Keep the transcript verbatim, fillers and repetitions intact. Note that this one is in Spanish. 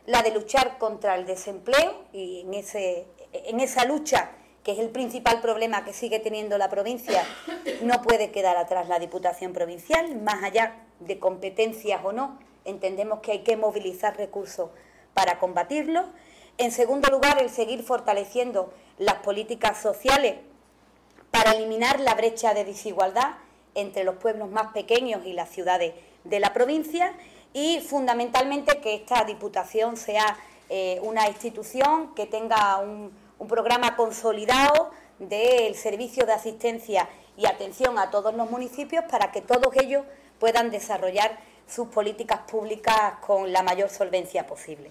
la de luchar contra el desempleo, y en, ese, en esa lucha, que es el principal problema que sigue teniendo la provincia, no puede quedar atrás la Diputación Provincial, más allá de competencias o no, entendemos que hay que movilizar recursos para combatirlo. En segundo lugar, el seguir fortaleciendo las políticas sociales para eliminar la brecha de desigualdad entre los pueblos más pequeños y las ciudades de la provincia, y fundamentalmente que esta Diputación sea eh, una institución que tenga un, un programa consolidado del servicio de asistencia y atención a todos los municipios para que todos ellos puedan desarrollar sus políticas públicas con la mayor solvencia posible.